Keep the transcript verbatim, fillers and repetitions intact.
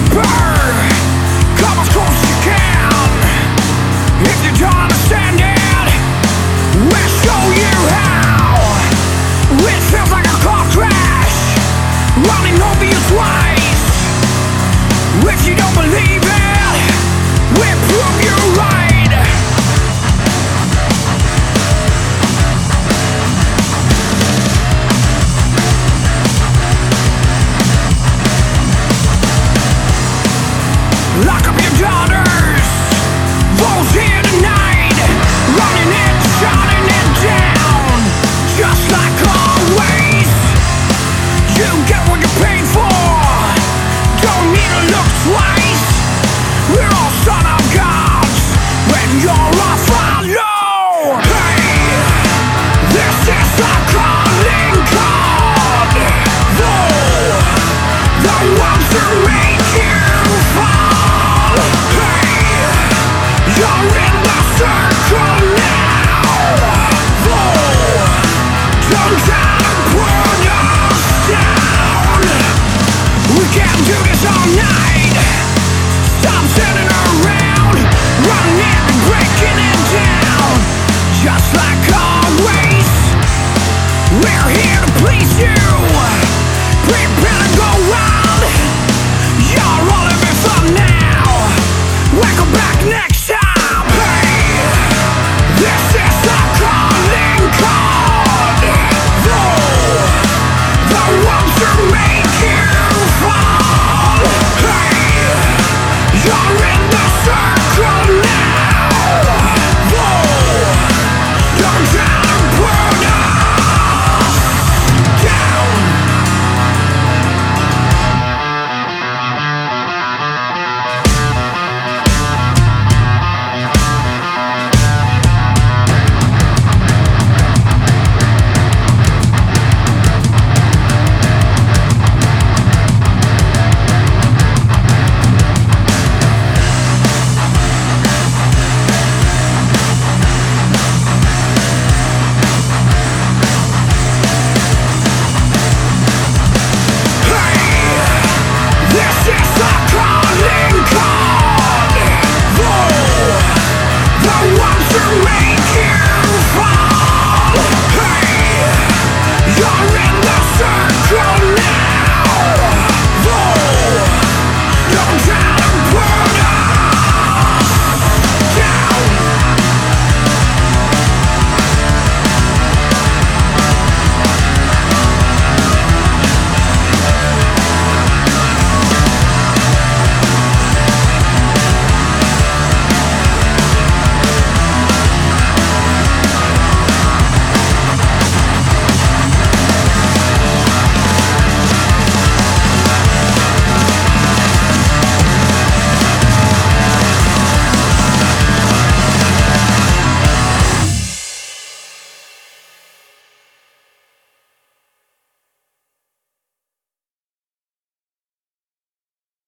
burn. Come as close as you can. If you don't understand it, we'll show you how. It feels like a car crash running over you twice. If you don't believe it, we'll prove you right. Lock up your daughters, those here tonight, running it, shouting it down, just like always. You get what you paid for, don't need to look twice. We're all son of gods when you're